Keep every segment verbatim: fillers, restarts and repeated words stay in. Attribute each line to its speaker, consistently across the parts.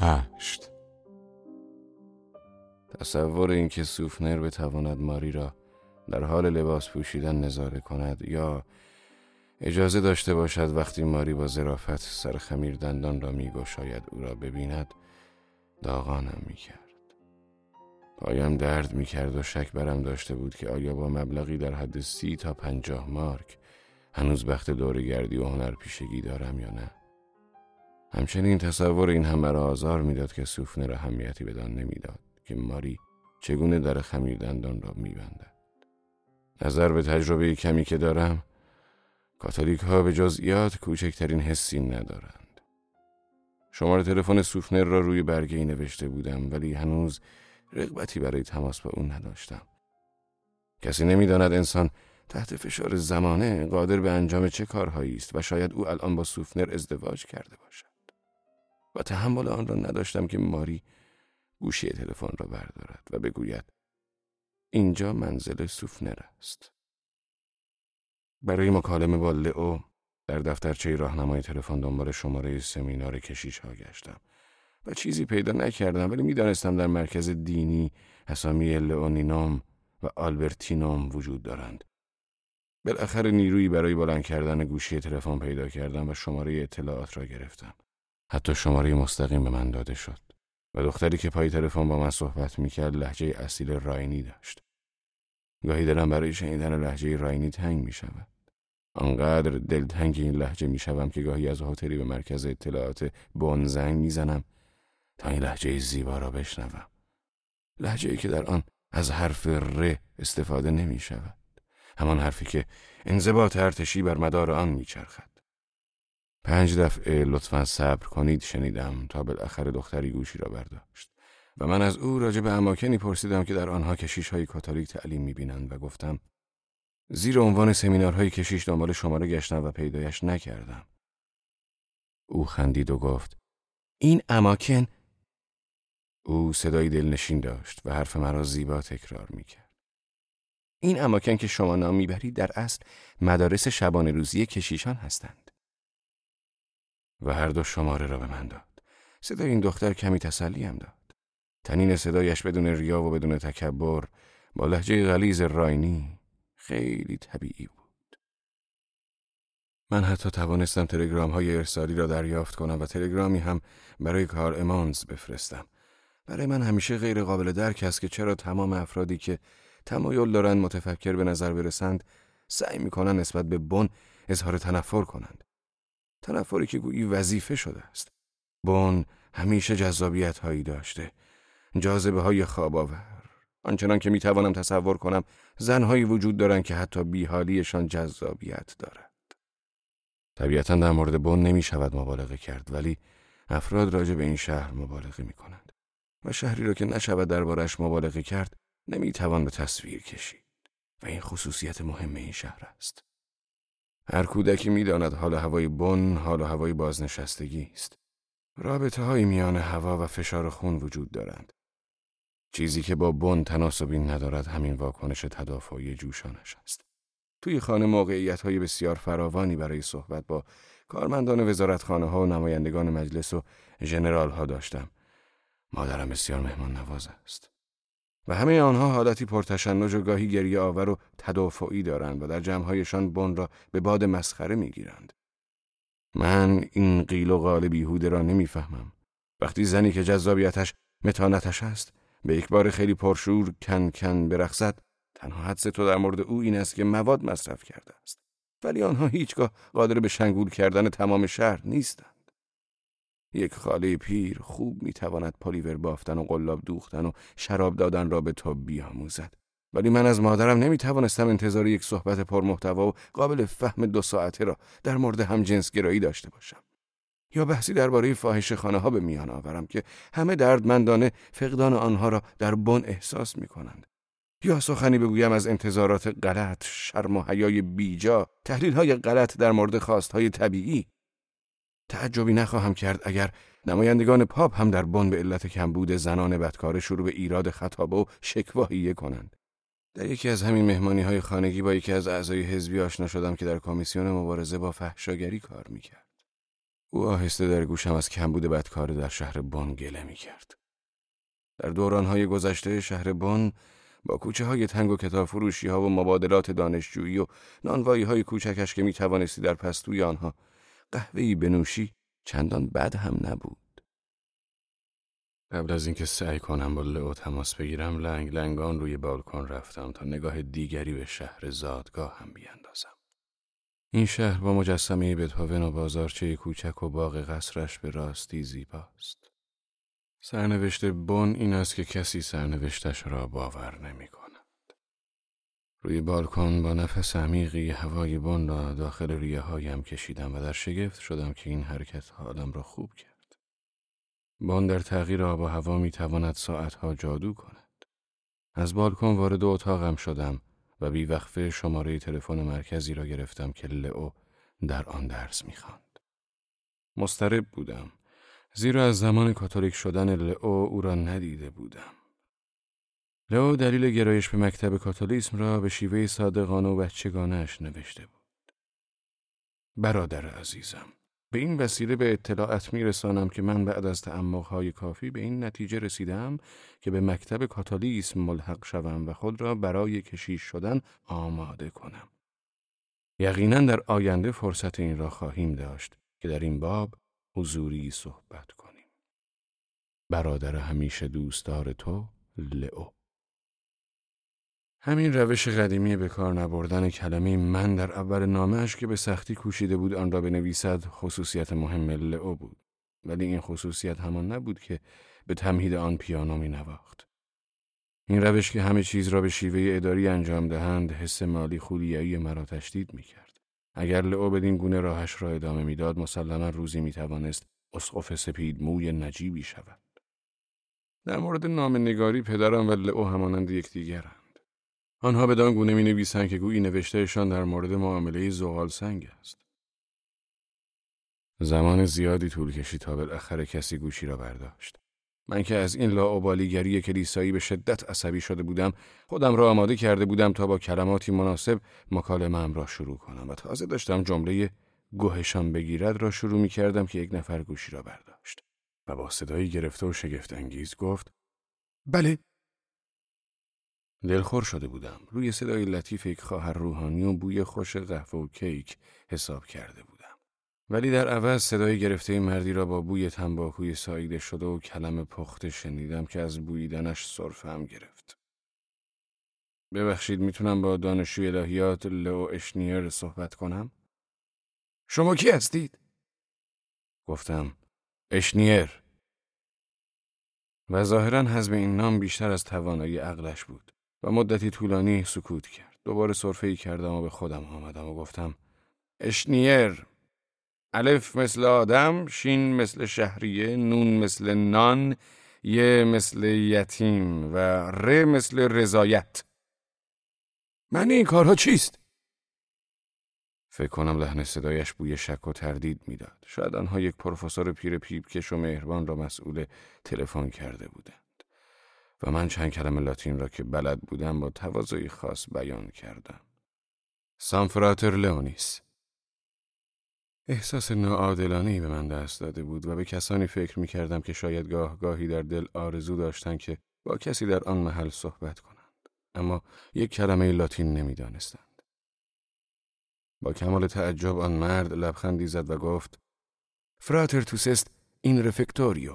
Speaker 1: هشت. تصور اینکه سوفنر بتواند ماری را در حال لباس پوشیدن نظاره کند یا اجازه داشته باشد وقتی ماری با ظرافت سر خمیر دندان را می‌گشاید او را ببیند داغانم می‌کرد. پایم درد می‌کرد و شک برم داشته بود که آیا با مبلغی در حد سی تا پنجاه مارک هنوز بخت دوره‌گردی و هنرپیشگی دارم یا نه. همچنین تصور این هم مرا آزار میداد که سوفنر اهمیتی بدان نمیداد که ماری چگونه در خمیر دندان را میبندد. نظر به تجربه کمی که دارم، کاتولیک ها به جزئیات کوچکترین حسی ندارند. شماره تلفن سوفنر را روی برگه‌ای نوشته بودم ولی هنوز رغبتی برای تماس با او نداشتم. کسی نمیداند انسان تحت فشار زمانه قادر به انجام چه کارهایی است و شاید او الان با سوفنر ازدواج کرده باشد. و تحمل آن را نداشتم که ماری گوشی تلفن را بردارد و بگوید اینجا منزل سوفنر است. برای مکالمه با لئو در دفترچه راهنمای تلفن دنبال شماره سمینار کشیش ها گشتم و چیزی پیدا نکردم، ولی میدانستم در مرکز دینی اسامی لئونینوم و آلبرتینوم وجود دارند. بالاخره نیرویی برای بلند کردن گوشی تلفن پیدا کردم و شماره اطلاعات را گرفتم. حتی شماره مستقیم به من داده شد و دختری که پای تلفن با من صحبت میکرد لهجه اصیل راینی داشت. گاهی دلم برای شنیدن لهجه راینی تنگ میشود. آنقدر دلتنگ این لهجه میشوم که گاهی از هتلی به مرکز اطلاعات بن زنگ میزنم تا این لهجه زیبا را بشنوم. لهجه‌ای که در آن از حرف ر استفاده نمیشود. همان حرفی که انضباط ارتشی بر مدار آن میچرخد. پنج دفعه لطفاً صبر کنید شنیدم تا بالاخره دختری گوشی را برداشت و من از او راجع به اماکنی پرسیدم که در آنها کشیش‌های کاتولیک تعلیم می‌بینند و گفتم زیر عنوان سمینارهای کشیش دنبال شماره گشتم و پیدایش نکردم. او خندید و گفت این اماکن. او صدای دلنشین داشت و حرف مرا زیبا تکرار می‌کرد. این اماکن که شما نام می‌برید در اصل مدارس شبانه روزی کشیشان هستند. و هر دو شماره را به من داد. صدای این دختر کمی تسلیم داد. تنین صدایش بدون ریا و بدون تکبر با لهجه غلیظ راینی خیلی طبیعی بود. من حتی توانستم تلگرام های ارسالی را دریافت کنم و تلگرامی هم برای کار امانز بفرستم. برای من همیشه غیر قابل درک است که چرا تمام افرادی که تمایل دارند متفکر به نظر برسند سعی می‌کنند نسبت به بن اظهار تنفر کنند. تنفری که گویی وظیفه شده است. بن همیشه جذابیت هایی داشته، جاذبه های خواب آور. آنچنان که میتوانم تصور کنم زنهایی وجود دارند که حتی بیحالیشان جذابیت دارد. طبیعتاً در مورد بن نمی شود مبالغه کرد، ولی افراد راجع به این شهر مبالغه می کنند و شهری را که نشود دربارش مبالغه کرد نمیتوان به تصویر کشید و این خصوصیت مهم این شهر است. هر کودکی می‌داند حال هوای بن حال هوای بازنشستگی است. رابطه های میان هوا و فشار خون وجود دارند. چیزی که با بن تناسبی ندارد همین واکنش تدافعی جوشانش است. توی خانه موقعیت های بسیار فراوانی برای صحبت با کارمندان وزارتخانه ها و نمایندگان مجلس و ژنرال ها داشتم. مادرم بسیار مهمان نواز است. و همه آنها حالتی پرتشنج و گاهی گریه آور و تدافعی دارند و در جمعهایشان بن را به باد مسخره میگیرند. من این قیل و قال بیهوده را نمیفهمم. وقتی زنی که جذابیتش متانتش است به یک بار خیلی پرشور کن کن برقصد، تنها حدس تو در مورد او این است که مواد مصرف کرده است. ولی آنها هیچگاه قادر به شنگول کردن تمام شهر نیستند. یک خاله پیر خوب میتواند پالیور بافتن و قلاب دوختن و شراب دادن را به تو بیاموزد. ولی من از مادرم نمیتوانستم انتظار یک صحبت پرمحتوا و قابل فهم دو ساعته را در مورد همجنسگرایی داشته باشم. یا بحثی درباره فاحشه‌خانه ها به میان آورم که همه دردمندانه فقدان آنها را در بن احساس میکنند. یا سخنی بگویم از انتظارات غلط، شرم و حیای بیجا، تحلیل‌های غلط در مورد خواست‌های طبیعی. تعجبی نخواهم کرد اگر نمایندگان پاپ هم در بن به علت کمبود زنان بدکار شروع به ایراد خطابه و شکواییه کنند. در یکی از همین مهمانی‌های خانگی با یکی از اعضای حزبی آشنا شدم که در کمیسیون مبارزه با فحشاگری کار می‌کرد. او آهسته در گوشم از کمبود بدکار در شهر بن گله می کرد. در دورانهای گذشته شهر بن با کوچه های تنگ و کتاب فروشی ها و مبادلات دانشجویی و نانوایی های کوچکش که می توانستی در پستوی آنها قهوه‌ای بنوشی چندان بد هم نبود. قبل از اینکه سعی کنم با لئو تماس بگیرم لنگ لنگان روی بالکن رفتم تا نگاه دیگری به شهر زادگاه هم بیاندازم. این شهر با مجسمه بتهوون و بازارچه کوچک و باغ قصرش به راستی زیباست. سرنوشت بن این است که کسی سرنوشتش را باور نمی کند. روی بالکن با نفس عمیقی هوای بن را داخل ریه هایم کشیدم و در شگفت شدم که این حرکت حالم را خوب کرد. بن در تغییر آب و هوا می تواند ساعتها جادو کند. از بالکن وارد اتاقم شدم و بیوقفه شماره تلفن مرکزی را گرفتم که لئو در آن درس می خواند. مضطرب بودم، زیرا از زمان کاتولیک شدن لئو او را ندیده بودم. لئو دلیل گرایش به مکتب کاتولیسم را به شیوه صادقانه و بچگانه‌اش نوشته بود. برادر عزیزم، به این وسیله به اطلاعات می رسانم که من بعد از تعمق‌های کافی به این نتیجه رسیدم که به مکتب کاتولیسم ملحق شوم و خود را برای کشیش شدن آماده کنم. یقیناً در آینده فرصت این را خواهیم داشت که در این باب حضوری صحبت کنیم. برادر همیشه دوستدار تو، لئو. همین روش قدیمی به کار نبردن کلمه من در اول نامه‌اش که به سختی کوشیده بود آن را بنویسد خصوصیت مهم لئو بود، ولی این خصوصیت همان نبود که به تمهید آن پیانو می نواخت. این روش که همه چیز را به شیوه اداری انجام دهند حس مالی خولیایی مرا تشدید می کرد. اگر لئو بدین گونه راهش را ادامه میداد مسلما روزی می توانست اسقف سپید موی نجیبی شود. در مورد نامه‌نگاری پدرم و لئو همانند یکدیگرند. آنها بدان گونه می نویسند که گویی نوشتهشان در مورد معامله زغال سنگ است. زمان زیادی طول کشید تا بالاخره کسی گوشی را برداشت. من که از این لاابالیگری کلیسایی به شدت عصبی شده بودم، خودم را آماده کرده بودم تا با کلماتی مناسب مکالمه‌ام را شروع کنم و تازه داشتم جمله گوهشان بگیرد را شروع می کردم که یک نفر گوشی را برداشت و با صدایی گرفته و شگفت انگیز گفت: بله. دلخور شده بودم. روی صدای لطیف یک خواهر روحانی و بوی خوش قهوه و کیک حساب کرده بودم. ولی در عوض صدای گرفته مردی را با بوی تنباکوی ساییده شده و کلم پخته شنیدم که از بوییدنش سرفه‌ام گرفت. ببخشید، میتونم با دانشجوی الهیات لئو اشنیر صحبت کنم؟ شما کی هستید؟ گفتم اشنیر. و ظاهراً حزم این نام بیشتر از توانایی عقلش بود و مدتی طولانی سکوت کرد. دوباره سرفه‌ای کردم و به خودم آمدم و گفتم اشنیر. الف مثل آدم، شین مثل شهریه، نون مثل نان، ی مثل یتیم و ر مثل رضایت. معنی این کارها چیست؟ فکر کنم لحن صدایش بوی شک و تردید میداد. شاید آنها یک پروفسور پیر پیپکش و مهربان را مسئول تلفن کرده بودند و من چند کلمه لاتین را که بلد بودم با تواضعی خاص بیان کردم. سان فراتر لئونیس. احساس ناعادلانه‌ای به من دست داده بود و به کسانی فکر می کردم که شاید گاه گاهی در دل آرزو داشتند که با کسی در آن محل صحبت کنند، اما یک کلمه لاتین نمی دانستند. با کمال تعجب آن مرد لبخندی زد و گفت: فراتر توس است این رفکتوریو.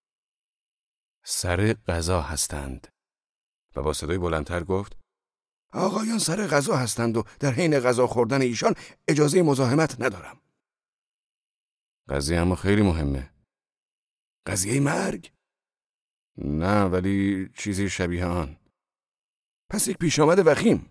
Speaker 1: سر غذا هستند. و با صدای بلندتر گفت: آقایان سر غذا هستند و در حین غذا خوردن ایشان اجازه مزاحمت ندارم. قضیه اما خیلی مهمه. قضیه مرگ؟ نه، ولی چیزی شبیه آن. پس یک پیش آمد وخیم؟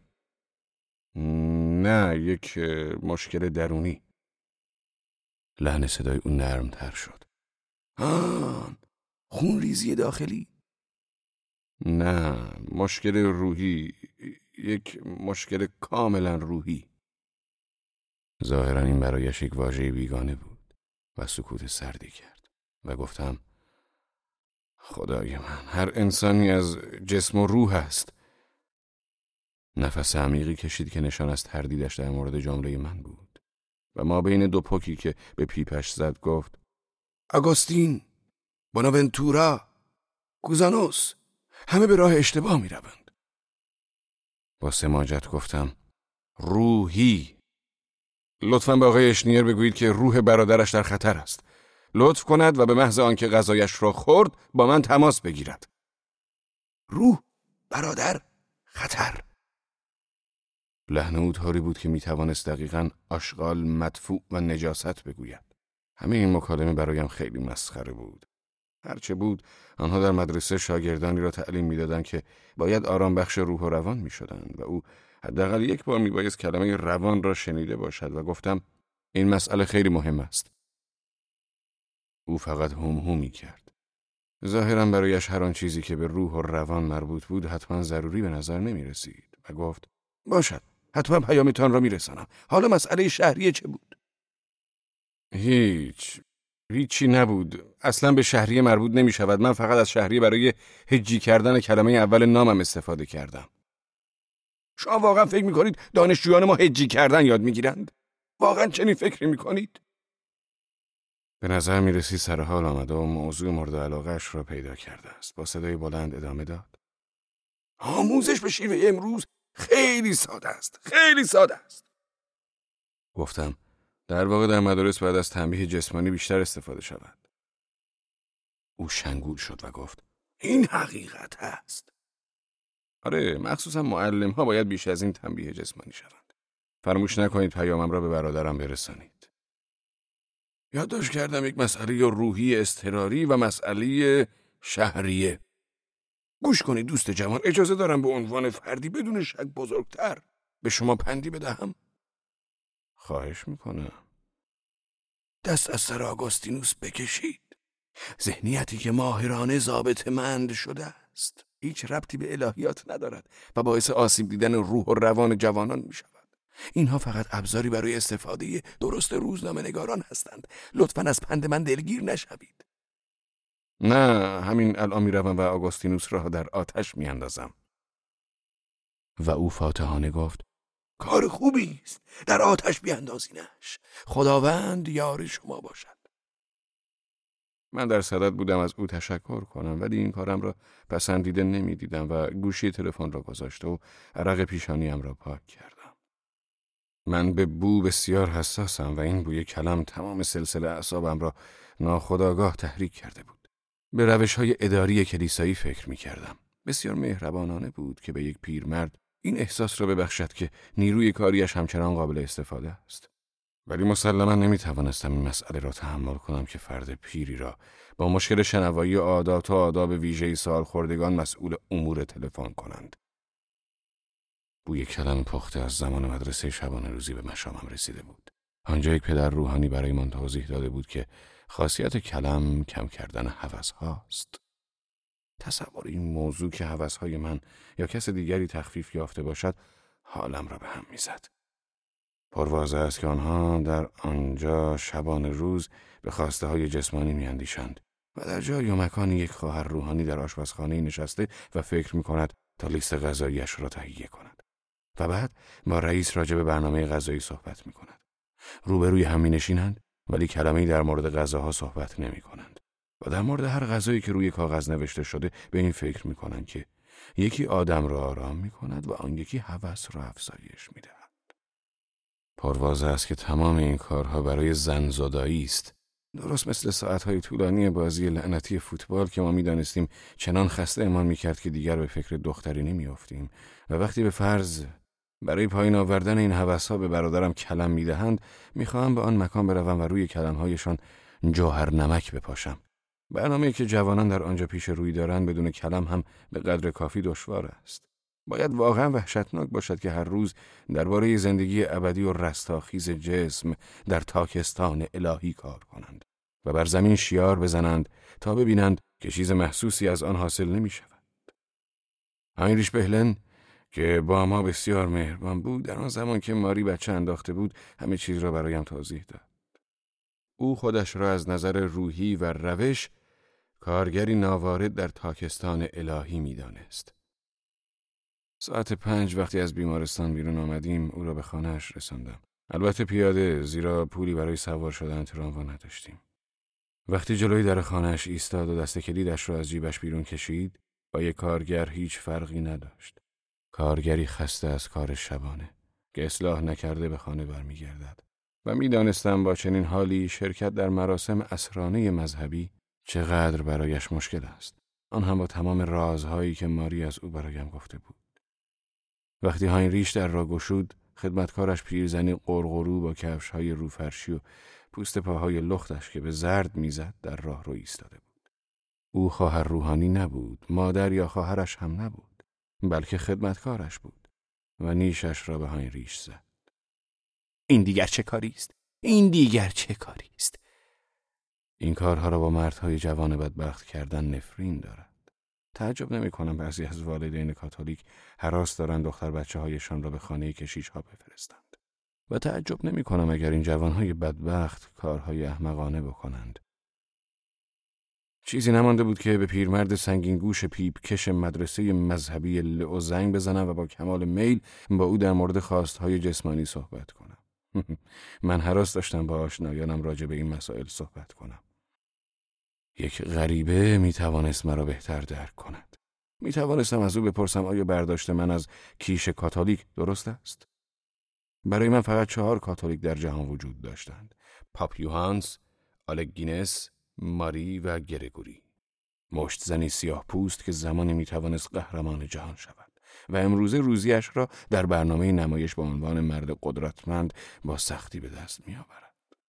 Speaker 1: نه، یک مشکل درونی. لحن صدای اون نرمتر شد. آن، خون ریزی داخلی؟ نه، مشکل روحی، یک مشکل کاملا روحی. ظاهرا این برایش یک واژه بیگانه بود و سکوت سردی کرد و گفتم: خدای من، هر انسانی از جسم و روح است. نفس عمیقی کشید که نشان از تردیدش در مورد جمله من بود و ما بین دو پوکی که به پیپش زد گفت: آگوستین، بوناونتورا، کوزانوس، همه به راه اشتباه می روند. با سماجت گفتم روحی. لطفاً به آقای اشنیر بگویید که روح برادرش در خطر است. لطف کند و به محض آنکه غذایش را خورد با من تماس بگیرد. روح برادر خطر. لحن او طوری بود که می توانست دقیقاً آشغال، مدفوع و نجاست بگوید. همه این مکالمه برایم خیلی مسخره بود. هرچه بود آنها در مدرسه شاگردانی را تعلیم می‌دادند که باید آرام بخش روح و روان می‌شدند و او حداقل یک بار میبایست کلمه روان را شنیده باشد و گفتم این مسئله خیلی مهم است. او فقط هم همی کرد. ظاهراً برایش هر آن چیزی که به روح و روان مربوط بود حتما ضروری به نظر نمی رسید و گفت باشد، حتما پیامتان را میرسانم. حالا مسئله شهریه چه بود؟ هیچ هیچی نبود. اصلا به شهریه مربوط نمی شود. من فقط از شهریه برای هجی کردن کلمه اول نامم استفاده کردم. شما واقعا فکر میکنید دانشجویان ما هجی کردن یاد میگیرند؟ واقعا چنین فکری میکنید؟ به نظر میرسی سر حال آمده و موضوع مورد علاقه‌اش را پیدا کرده است. با صدای بلند ادامه داد. آموزش به شیوه امروز خیلی ساده است. خیلی ساده است. گفتم در واقع در مدارس باید از تنبیه جسمانی بیشتر استفاده شود. او شنگول شد و گفت این حقیقت است. آره، مخصوصا معلم ها باید بیش از این تنبیه جسمانی شوند. فراموش نکنید پیامم را به برادرم برسانید. یادداشت کردم یک مسئله روحی اضطراری و مسئله شهریه. گوش کنید دوست جوان، اجازه دارم به عنوان فردی بدون شک بزرگتر به شما پندی بدهم؟ خواهش میکنم. دست از سر آگوستینوس بکشید. ذهنیتی که ماهرانه ضابطه‌مند شده است هیچ ربطی به الهیات ندارد و باعث آسیب دیدن روح و روان جوانان می شود. اینها فقط ابزاری برای استفاده درست روزنامه‌نگاران هستند. لطفاً از پند من دلگیر نشوید. نه، همین الان می روم و آگوستینوس را در آتش می اندازم. و او فاتحانه گفت کار خوبی است. در آتش بیاندازینش. خداوند یار شما باشد. من در صدد بودم از او تشکر کنم ولی این کارم را پسندیده نمی دیدم و گوشی تلفن را گذاشته و عرق پیشانیم را پاک کردم. من به بو بسیار حساسم و این بوی کلم تمام سلسله اعصابم را ناخودآگاه تحریک کرده بود. به روش‌های اداری کلیسایی فکر می کردم. بسیار مهربانانه بود که به یک پیرمرد این احساس را ببخشد که نیروی کاریش همچنان قابل استفاده است. ولی مسلما نمی توانستم این مسئله را تحمل کنم که فرد پیری را با مشکل شنوایی عادات و آداب ویژه‌ای سالخوردگان مسئول امور تلفن کنند. بوی کلم پخته از زمان مدرسه شبانه روزی به مشامم رسیده بود. آنجا یک پدر روحانی برای من توضیح داده بود که خاصیت کلم کم کردن هوس هاست. تصور این موضوع که هوس های من یا کس دیگری تخفیف یافته باشد حالم را به هم میزد. پرواضح است که آنها در آنجا شبانه روز به خواسته های جسمانی میاندیشند و در جای و مکانی یک خواهر روحانی در آشپزخانه نشسته و فکر می کند تا لیست غذاییش را تهیه کند و بعد با رئیس راجع به برنامه غذایی صحبت می کند. روبروی هم می نشینند ولی کلمه‌ای در مورد غذاها صحبت نمی کنند و در مورد هر غذایی که روی کاغذ نوشته شده به این فکر می کنند که یکی آدم را آرام می کند و آن یکی هوس را افزایش می دهد. پرواضح است که تمام این کارها برای زن زدایی است. درست مثل ساعتهای طولانی بازی لعنتی فوتبال که ما می‌دانستیم چنان خسته امان می‌کرد که دیگر به فکر دختری نمی‌افتیم و وقتی به فرض برای پایین آوردن این هوس‌ها به برادرم کلم می‌دهند می‌خواهم به آن مکان بروم و روی کلم‌هایشان جوهر نمک بپاشم. برنامه‌ای که جوانان در آنجا پیش روی دارند بدون کلم هم به قدر کافی دشوار است. باید واقعا وحشتناک باشد که هر روز درباره زندگی ابدی و رستاخیز جسم در تاکستان الهی کار کنند و بر زمین شیار بزنند تا ببینند که چیز محسوسی از آن حاصل نمی شود. هاینریش بهلن که با ما بسیار مهربان بود در آن زمان که ماری بچه انداخته بود همه چیز را برایم توضیح داد. او خودش را از نظر روحی و روش کارگری ناوارد در تاکستان الهی می دانست. ساعت پنج وقتی از بیمارستان بیرون آمدیم او را به خانه‌اش رساندم. البته پیاده زیرا پولی برای سوار شدن تراموا نداشتیم. وقتی جلوی در خانه‌اش ایستاد و دست کلیدش را از جیبش بیرون کشید، با یک کارگر هیچ فرقی نداشت. کارگری خسته از کار شبانه که اصلاح نکرده به خانه برمیگردد و می‌دانستم با چنین حالی شرکت در مراسم عصرانه مذهبی چقدر برایش مشکل است. آن هم با تمام رازهایی که ماری از او برایم گفته بود. وقتی هاینریش در را گشود، خدمتکارش پیرزنی قرقرو با کفش‌های روفرشی و پوست پاهای لختش که به زرد میزد در راه رو ایستاده بود. او خواهر روحانی نبود، مادر یا خواهرش هم نبود، بلکه خدمتکارش بود و نیشش را به هاینریش زد.
Speaker 2: این دیگر چه کاری است؟ این دیگر چه کاری است؟
Speaker 1: این کارها را با مردهای جوان بدبخت کردن نفرین دارد. تعجب نمی کنم بعضی از والدین کاتولیک هراس دارند دختر بچه هایشان را به خانه کشیش ها بفرستند. و تعجب نمی کنم اگر این جوانهای بدبخت کارهای احمقانه بکنند. چیزی نمانده بود که به پیرمرد سنگین گوش پیپ کش مدرسه مذهبی لئو زنگ بزنم و با کمال میل با او در مورد خواستهای جسمانی صحبت کنم. من هراس داشتم با آشنایانم راجع به این مسائل صحبت کنم. یک غریبه می توانست مرا بهتر درک کند. می توانستم از او بپرسم آیا برداشت من از کیش کاتولیک درست است؟ برای من فقط چهار کاتولیک در جهان وجود داشتند: پاپ یوهانس، آلگینس، ماری و گرگوری. مشت زنی سیاه پوست که زمانی می توانست قهرمان جهان شود و امروزه روزیش را در برنامه نمایش با عنوان مرد قدرتمند با سختی به دست می آورد.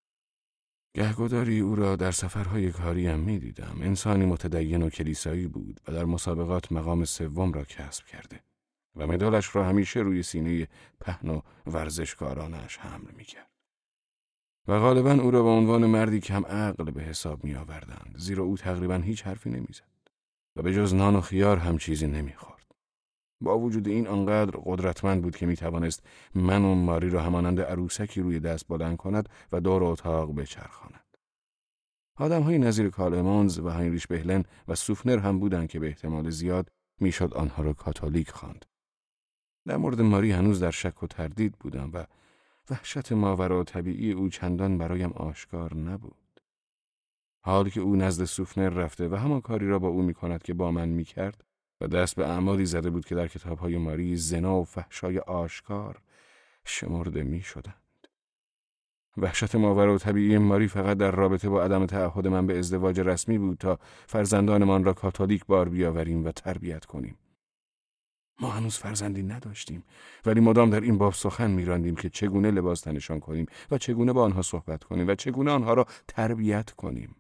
Speaker 1: گهگداری او را در سفرهای کاریم می دیدم. انسانی متدین و کلیسایی بود و در مسابقات مقام سوم را کسب کرده و مدالش را همیشه روی سینه پهن و ورزشکارانش حمل می کرد. و غالباً او را به عنوان مردی کم عقل به حساب می آوردند، زیرا او تقریباً هیچ حرفی نمی زد و به جز نان و خیار هم چیزی نمی خورد. با وجود این آنقدر قدرتمند بود که می توانست من و ماری را همانند عروسکی روی دست بلند کند و دور اتاق بچرخاند. آدم‌های نظیر کارل امانز و هاینریش بهلن و سوفنر هم بودند که به احتمال زیاد میشد آنها را کاتولیک خواند. در مورد ماری هنوز در شک و تردید بودم و وحشت ماورا طبیعی او چندان برایم آشکار نبود. حال که او نزد سوفنر رفته و همان کاری را با او می‌کند که با من می‌کرد و دست به اعمالی زده بود که در کتاب‌های ماری زنا و فحشای آشکار شمرده می‌شدند. وحشت ماورا طبیعی ماری فقط در رابطه با عدم تعهد من به ازدواج رسمی بود تا فرزندانمان را کاتولیک بار بیاوریم و تربیت کنیم. ما هنوز فرزندی نداشتیم، ولی مدام در این باب سخن می‌راندیم که چگونه لباس تنشان کنیم و چگونه با آنها صحبت کنیم و چگونه آنها را تربیت کنیم.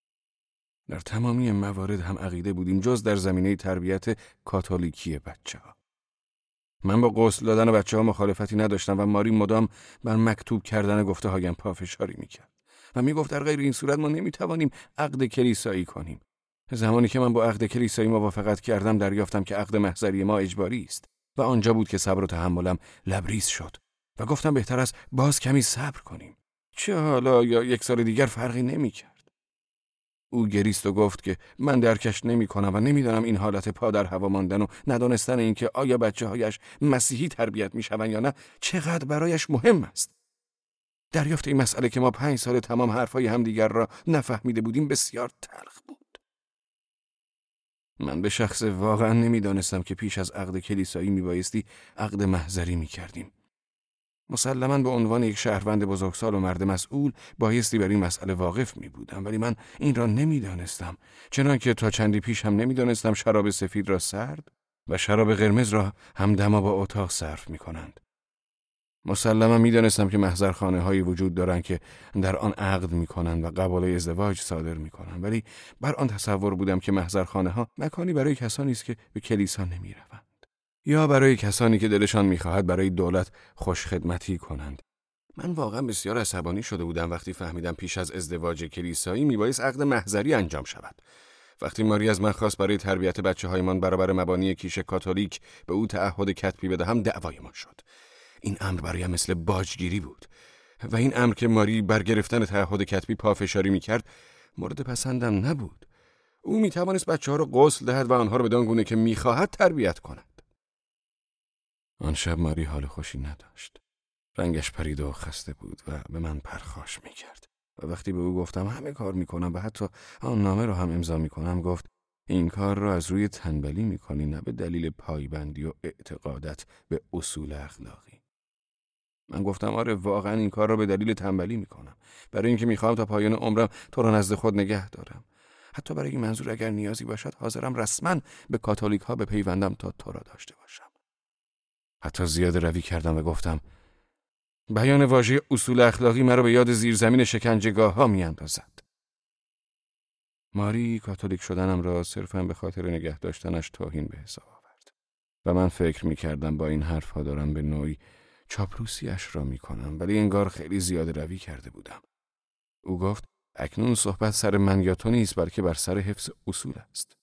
Speaker 1: در تمامی موارد هم عقیده بودیم جز در زمینه تربیت کاتولیکی بچه‌ها. من با غسل دادن بچه‌ها مخالفتی نداشتم و ماری مدام بر مکتوب کردن گفته‌هایم پافشاری می‌کرد و می‌گفت در غیر این صورت ما نمی‌توانیم عقد کلیسایی کنیم. زمانی که من با عقد کلیسایی موافقت کردم دریافتم که عقد محضری ما اجباری است و آنجا بود که صبر و تحملم لبریز شد و گفتم بهتر است باز کمی صبر کنیم. چه حالا یا یک سال دیگر فرقی نمی‌کرد. او گریست و گفت که من درکش نمی کنم و نمیدانم این حالت پا در هوا ماندن و ندانستن این که آیا بچه هایش مسیحی تربیت می شوند یا نه چقدر برایش مهم است. دریافت این مسئله که ما پنج سال تمام حرفای همدیگر را نفهمیده بودیم بسیار تلخ بود. من به شخص واقعا نمیدانستم که پیش از عقد کلیسایی می بایستی عقد محضری می کردیم. مسلماً به عنوان یک شهروند بزرگسال و مرد مسئول بایستی بر این مسئله واقف می بودم، ولی من این را نمی دانستم، چنانکه تا چندی پیش هم نمی دانستم شراب سفید را سرد و شراب قرمز را همدما با اتاق صرف می کنند. مسلماً می دانستم که محضرخانه هایی وجود دارند که در آن عقد می کنند و قباله ازدواج صادر می کنند، ولی بر آن تصور بودم که محضرخانه ها مکانی برای کسانی است که به کلیسا نمی روند. یا برای کسانی که دلشان می‌خواهد برای دولت خوشخدمتی کنند. من واقعا بسیار عصبانی شده بودم وقتی فهمیدم پیش از ازدواج کلیسایی میبایست عقد محضری انجام شود. وقتی ماری از من خواست برای تربیت بچه‌هایمان برابر مبانی کیش کاتولیک به او تعهد کتبی بدهم دعوایمان شد. این امر برایم مثل باجگیری بود و این امر که ماری بر گرفتن تعهد کتبی پافشاری می‌کرد مورد پسندم نبود. او می‌توانست بچه‌ها را غسل دهد و آنها را بدان گونه که می‌خواهد تربیت کند. آن شب ماری حال خوشی نداشت. رنگش پریده و خسته بود و به من پرخاش می‌کرد. و وقتی به او گفتم همه کار میکنم و حتی آن نامه را هم امضا میکنم، گفت این کار را از روی تنبلی میکنی، نه به دلیل پایبندی و اعتقادت به اصول اخلاقی. من گفتم آره، واقعا این کار را به دلیل تنبلی میکنم، برای اینکه میخوام تا پایان عمرم تو را نزد خود نگه دارم. حتی برای این منظور اگر نیازی باشد حاضرم رسما به کاتولیک ها بپیوندم تا تو را داشته باشم. حتی زیاده روی کردم و گفتم بیان واژه اصول اخلاقی مرا به یاد زیرزمین شکنجهگاه ها میاندازد. ماری کاتولیک شدنم را صرفاً به خاطر نگه داشتنش توهین به حساب آورد و من فکر میکردم با این حرف ها دارم به نوعی چاپلوسیش را میکنم، ولی انگار خیلی زیاده روی کرده بودم. او گفت اکنون صحبت سر من یا تو نیست، بلکه بر سر حفظ اصول است.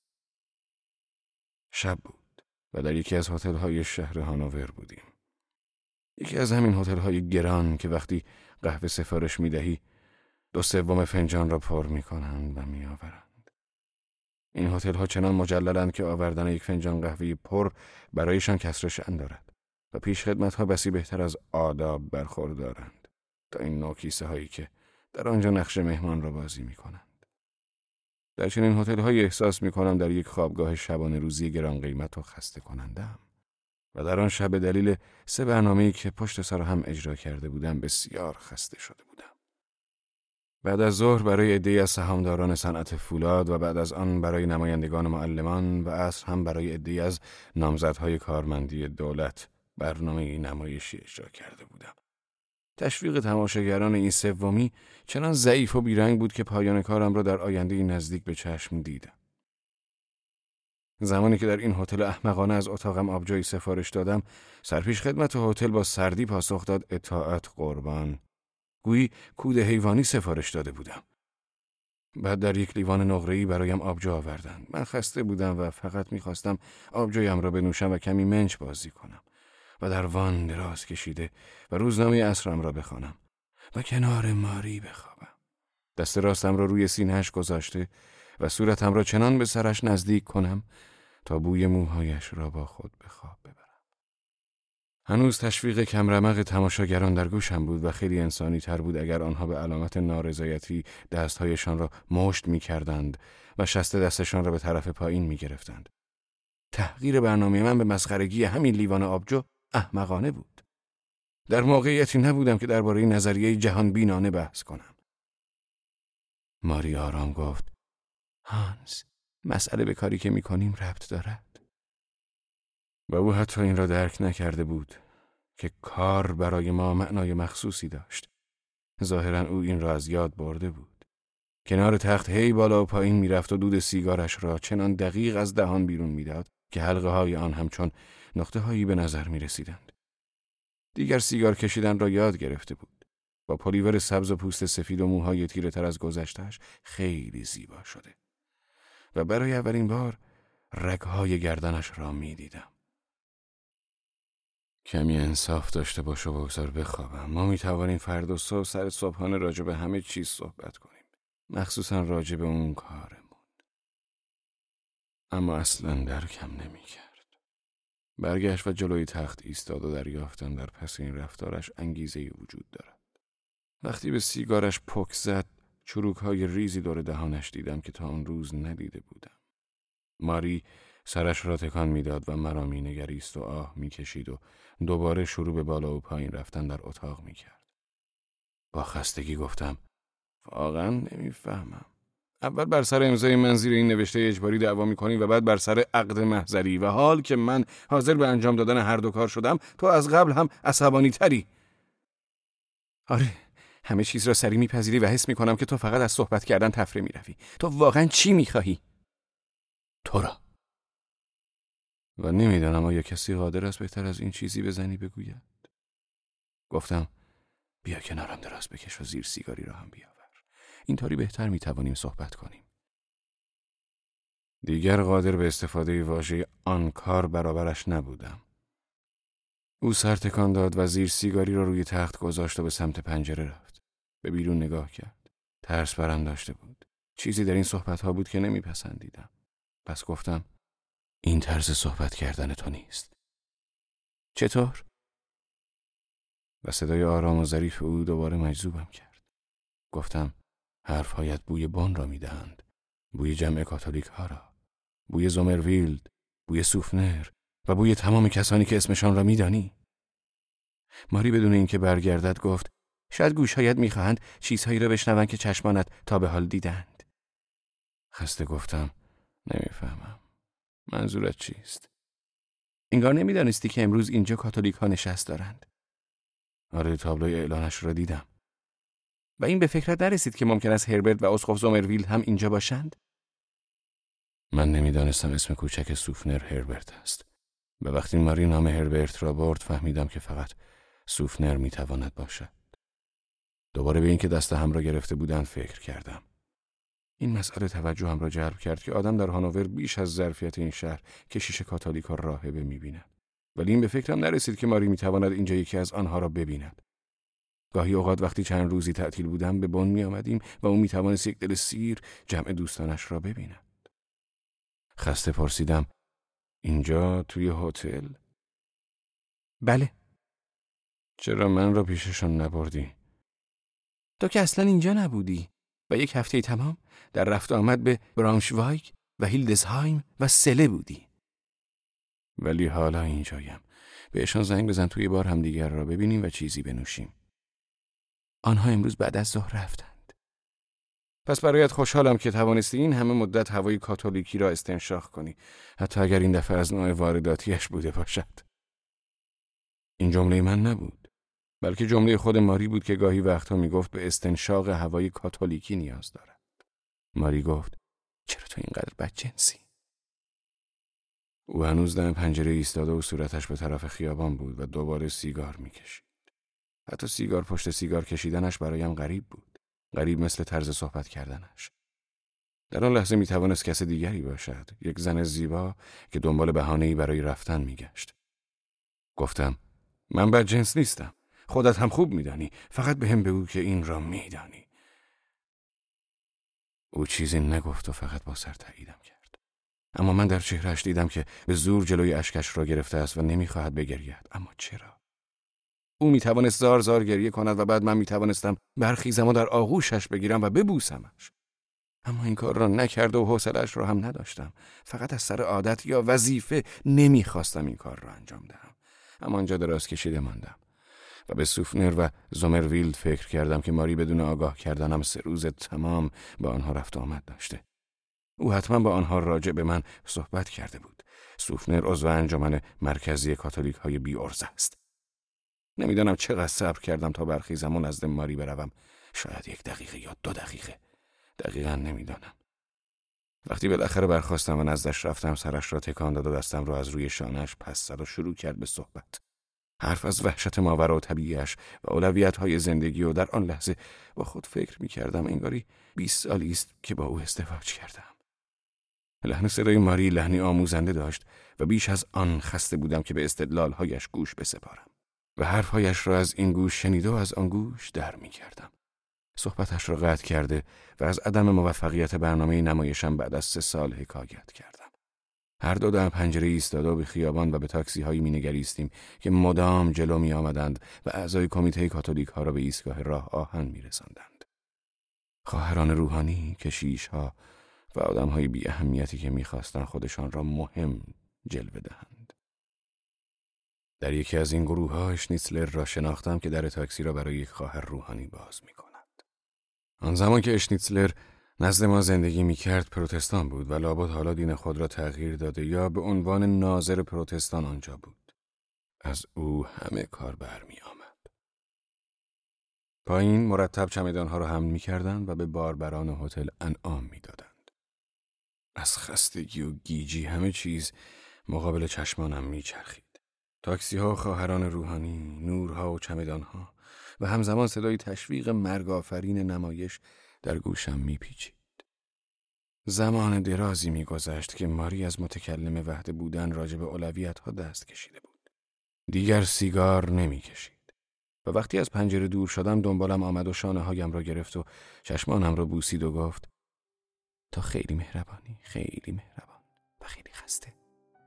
Speaker 1: شب بود و در یکی از هتل‌های شهر هانوور بودیم. یکی از همین هتل‌های گران که وقتی قهوه سفارش میدهی دو سوم فنجان را پر میکنند و میآورند. این هتل‌ها چنان مجللند که آوردن یک فنجان قهوه پر برایشان کسر شأن دارد و پیش خدمت‌ها بسی بهتر از آداب برخوردارند تا این نوع کیسه هایی که در آنجا نقش مهمان را بازی میکنند. در چنین هتل‌هایی احساس میکنم در یک خوابگاه شبانه روزی گران قیمت و خسته کننده‌ام و در آن شب به دلیل سه برنامه‌ای که پشت سر هم اجرا کرده بودم بسیار خسته شده بودم. بعد از ظهر برای عده‌ای از سهامداران صنعت فولاد و بعد از آن برای نمایندگان معلمان و عصر هم برای عده‌ای از نامزدهای کارمندی دولت برنامه نمایشی اجرا کرده بودم. تشویق تماشاگران این سومی چنان ضعیف و بیرنگ بود که پایان کارم را در آینده نزدیک به چشم دیدم. زمانی که در این هتل احمقانه از اتاقم آبجوی سفارش دادم، سرپیش خدمت هتل با سردی پاسخ داد اطاعت قربان. گویی کود حیوانی سفارش داده بودم. بعد در یک لیوان نقره‌ای برایم آبجو آوردند. من خسته بودم و فقط می‌خواستم آبجویم را بنوشم و کمی منچ بازی کنم و در وان دراز کشیده و روزنامه عصرم را بخوانم و کنار ماری بخوابم. دست راستم را روی سینه‌اش گذاشته و صورتم را چنان به سرش نزدیک کنم تا بوی موهایش را با خود به خواب ببرم. هنوز تشویق کمرمق تماشاگران در گوشم بود و خیلی انسانی تر بود اگر آنها به علامت نارضایتی دستهایشان را مشت می کردند و شست دستشان را به طرف پایین می گرفتند. تحقیر برنامه من به مسخرگی همین لیوان آبجو احمقانه بود. در موقعیتی نبودم که درباره نظریه جهان بینانه بحث کنم. ماری آرام گفت هانس، مسئله به کاری که می کنیم ربط دارد. و او حتی این را درک نکرده بود که کار برای ما معنای مخصوصی داشت. ظاهراً او این را از یاد برده بود. کنار تخت هی بالا و پایین میرفت و دود سیگارش را چنان دقیق از دهان بیرون میداد که حلقه های آن همچون نقطه هایی به نظر می رسیدند. دیگر سیگار کشیدن را یاد گرفته بود. با پلیور سبز و پوست سفید و موهای تیره تر از گذشته‌اش خیلی زیبا شده و برای اولین بار رگ‌های گردنش را می دیدم. کمی انصاف داشته باش و بگذار بخوابم. ما می توانیم فردا صبح سر صبحانه راجع به همه چیز صحبت کنیم، مخصوصا راجع به اون کارمون. اما اصلا درکم نمی کرد. برگشت و جلوی تخت ایستاد و دریافتم در پس این رفتارش انگیزه‌ای وجود دارد. وقتی به سیگارش پک زد، چروک‌های ریزی دور دهانش دیدم که تا اون روز ندیده بودم. ماری سرش را تکان میداد و مرا مینگریست و آه میکشید و دوباره شروع به بالا و پایین رفتن در اتاق میکرد. با خستگی گفتم واقعا نمیفهمم. اول بر سر امضای من زیر این نوشته اجباری دعوا میکنی و بعد بر سر عقد محضری و حال که من حاضر به انجام دادن هر دو کار شدم تو از قبل هم عصبانی تری. آره، همه چیز را سری میپذیری و حس میکنم که تو فقط از صحبت کردن تفره میروی. تو واقعا چی میخواهی؟ تو را. و نمیدانم آیا کسی قادر است بهتر از این چیزی به زنی بگوید؟ گفتم بیا کنارم دراز بکش و زیر سیگاری را هم بیاور. اینطوری بهتر میتوانیم صحبت کنیم. دیگر قادر به استفاده واژه آن کار برابرش نبودم. او سر تکان داد و زیر سیگاری را روی تخت گذاشت و به سمت پنجره رفت. به بیرون نگاه کرد. ترس برم داشته بود. چیزی در این صحبت‌ها بود که نمیپسندیدم. پس گفتم این طرز صحبت کردن تو نیست. چطور؟ و صدای آرام و ظریف او دوباره مجذوبم کرد. گفتم حرفهایت بوی بن را میدهند، بوی جمع کاتولیک ها را، بوی زومرویلد، بوی سوفنر و بوی تمام کسانی که اسمشان را میدانی. ماری بدون اینکه برگردد گفت شاید گوشهایت میخواهند چیزهایی را بشنوند که چشمانت تا به حال دیدند. خسته گفتم نمیفهمم. منظورت چیست؟ انگار نمیدانستی که امروز اینجا کاتولیک ها نشست دارند. آره، تابلوی اعلانش را دیدم. و این به فکرت نرسید که ممکن است هربرت و اسقف زومرویلد هم اینجا باشند؟ من نمیدانستم اسم کوچک سوفنر هربرت است. و وقتی ماری نام هربرت را برد فهمیدم که فقط سوفنر میتواند باشد. دوباره به این که دست هم را گرفته بودند فکر کردم. این مسئله توجهم را جلب کرد که آدم در هانوور بیش از ظرفیت این شهر کشیش کاتولیکا راهبه می‌بیند. ولی این به فکرم نرسید که ماری می‌تواند اینجا یکی از آنها را ببیند. گاهی اوقات وقتی چند روزی تعطیل بودم به بن می‌آمدیم و او می‌توانست یک دل سیر جمع دوستانش را ببیند. خسته پرسیدم اینجا توی هتل؟
Speaker 2: بله.
Speaker 1: چرا من را پیششان نبردی؟
Speaker 2: تو که اصلا اینجا نبودی و یک هفته تمام در رفت آمد به براونشوایگ و هیلدزهایم و سله بودی.
Speaker 1: ولی حالا اینجایم. بهشان زنگ بزن توی بار همدیگر را ببینیم و چیزی بنوشیم.
Speaker 2: آنها امروز بعد از ظهر رفتند.
Speaker 1: پس برایت خوشحالم که توانستی این همه مدت هوای کاتولیکی را استنشاق کنی، حتی اگر این دفعه از نوع وارداتیش بوده باشد. این جمله من نبود، بلکه جمله خود ماری بود که گاهی وقتا میگفت به استنشاق هوای کاتولیکی نیاز دارد. ماری گفت
Speaker 2: چرا تو اینقدر بدجنسی؟
Speaker 1: او هنوز دم پنجره ایستاده و صورتش به طرف خیابان بود و دوباره سیگار میکشید. حتی سیگار پشت سیگار کشیدنش برایم غریب بود. غریب مثل طرز صحبت کردنش. در آن لحظه میتوانست کس دیگری باشد، یک زن زیبا که دنبال بهانه‌ای برای رفتن میگشت. گفتم من بدجنس نیستم. خودت هم خوب میدانی. فقط به هم بگو که این را میدانی. او چیزی نگفت و فقط با سر تاییدم کرد. اما من در چهرهش دیدم که به زور جلوی اشکش را گرفته است و نمیخواهد بگرید. اما چرا؟ او میتوانست زار زار گریه کند و بعد من میتوانستم برخیزم و در آغوشش بگیرم و ببوسمش. اما این کار را نکرد و حوصله‌اش را هم نداشتم. فقط از سر عادت یا وظیفه نمیخواستم این کار را انجام دهم. اما آنجا دراز کشیده ماندم و به سوفنر و زومرویلد فکر کردم که ماری بدون آگاه کردنم سه روز تمام با آنها رفت آمد داشته. او حتما با آنها راجع به من صحبت کرده بود. سوفنر عضو انجمن مرکزی کاتولیک های بی ارزه است. نمیدانم چقدر صبر کردم تا برخیزم و نزد ماری بروم. شاید یک دقیقه یا دو دقیقه. دقیقا نمیدانم. وقتی بالاخره برخاستم و نزدش رفتم سرش را تکان داد و دستم را از روی شانه‌اش پس زد و شروع کرد به صحبت. حرف از وحشت ماورا و طبیعیش و اولویت‌های زندگی و در آن لحظه با خود فکر می‌کردم انگاری بیست سالی است که با او ازدواج کردم. لحن صدای ماری لحنی آموزنده داشت و بیش از آن خسته بودم که به استدلال‌هایش گوش بسپارم و حرف‌هایش را از این گوش شنیده و از آن گوش در می‌کردم. صحبتش را قطع کرده و از عدم موفقیت برنامه نمایشم بعد از سه سال حکایت کردم. هر دو در پنجره ایستاده و به خیابان و به تاکسی هایی می نگریستیم که مدام جلو می آمدند و اعضای کمیته کاتولیک ها را به ایستگاه راه آهن می رساندند. خواهران روحانی، کشیش ها و آدم های بی اهمیتی که می خواستند خودشان را مهم جلوه دهند. در یکی از این گروه ها اشنیتسلر را شناختم که در تاکسی را برای یک خواهر روحانی باز می کند. آن زمان که اشنیتسلر نزد ما زندگی می کرد پروتستان بود و لابد حالا دین خود را تغییر داده یا به عنوان ناظر پروتستان آنجا بود. از او همه کار برمی آمد. پایین مرتب چمدانها را حمل می کردند و به باربران هتل انعام می دادند. از خستگی و گیجی همه چیز مقابل چشمانم می چرخید. تاکسی ها، خواهران روحانی، نورها و چمدانها و همزمان صدای تشویق مرگ آفرین نمایش در گوشم میپیچید. زمان درازی میگذشت که ماری از متکلم وحده بودن راجع به اولویت‌ها دست کشیده بود. دیگر سیگار نمیکشید. و وقتی از پنجره دور شدم دنبالم آمد و شانه‌هایم را گرفت و چشمانم را بوسید و گفت تو خیلی مهربانی، خیلی مهربان و خیلی خسته.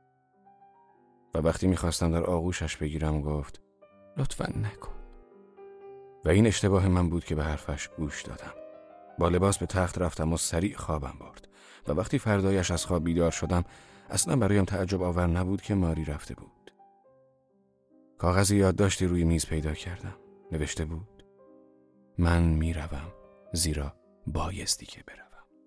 Speaker 1: و وقتی میخواستم در آغوشش بگیرم گفت لطفاً نکن. و این اشتباه من بود که به حرفش گوش دادم.
Speaker 2: با لباس به تخت رفتم و سریع خوابم برد و وقتی فردایش از خواب بیدار شدم اصلا برایم تعجب آور نبود که ماری رفته بود. کاغذ یادداشتی روی میز پیدا کردم. نوشته بود: من میروم زیرا بایستی که بروم.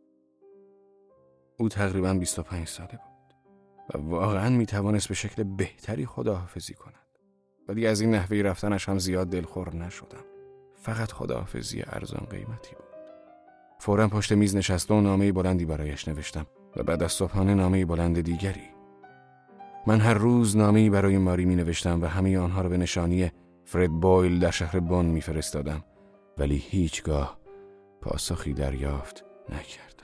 Speaker 2: او تقریباً بیست و پنج ساله بود و واقعاً میتوانست به شکل بهتری خداحافظی کند، ولی از این نحوه رفتنش هم زیاد دلخور نشدم. فقط خداحافظی ارزان قیمتی بود. فوراً پشت میز نشستم و نامه بلندی برایش نوشتم و بعد از صبحانه نامه بلند دیگری. من هر روز نامه‌ای برای ماری می نوشتم و همه آنها را به نشانی فرد بویل در شهر بن می فرستادم، ولی هیچگاه پاسخی دریافت نکردم.